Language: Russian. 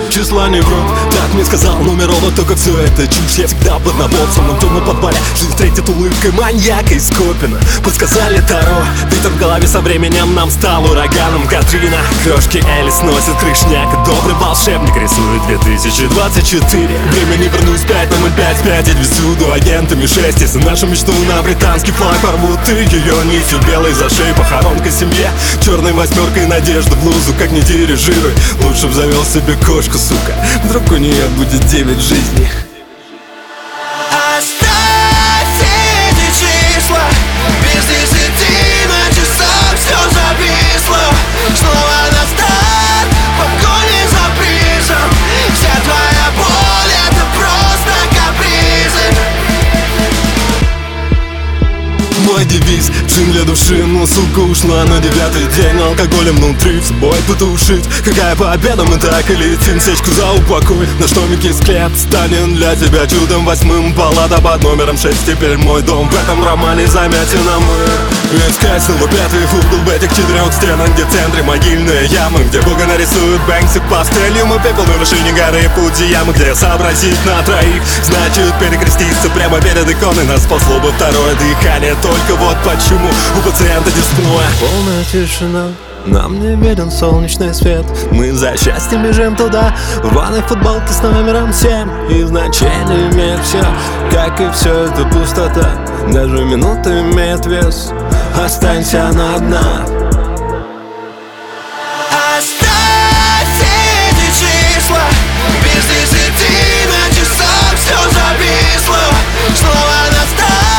числа не врут. Так мне сказал нумеролог, только все это чушь. Я всегда под наборцем, но в темном подвале жизнь встретит улыбкой маньяка из Скопина. Подсказали Таро, ветер в голове со временем нам стал ураганом. Катрина, крошки Элли сносит крышняк. Добрый волшебник рисует 2024. Время не вернусь 5 на 05, 5 ведь всюду агентами 6. Если нашу мечту на британский флаг порвут, ты ее нитью белой за шею. Похоронка семье, черной восьмеркой надежды в лузу. Как не дирижируй, лучше б завел себе кошку, сука. Вдруг у нее будет 9 жизней. Оставь эти числа, без 10 на часах все зависло. Снова на старт, погони за призом. Вся твоя боль — это просто капризы. Мой девиз — джин для души, но сука ушла на 9-й день. Алкоголем внутри в собой потушить. Какая победа, мы так и летим. Сечку за упокой, наш домик склеп станет для тебя чудом 8. Палата под номером 6, теперь мой дом. В этом романе замятина мы. Искать снова 5-й угол в этих 4 стенах, где в центре могильная яма, где Бога нарисуют Бэнкси пастелью. Мы пепел на вершине горы Фудзиямы, где сообразить на троих значит перекреститься прямо перед иконой. Нас спасло бы второе дыхание. Только вот почему у пациента дисплоя полная тишина. Нам не виден солнечный свет. Мы за счастьем бежим туда, в рваной футболке с номером 7. И значение имеет все, как и все это пустота. Даже минута имеет вес. Останься она одна. Оставь эти числа, без 10 на часах все зависло. Снова на старт.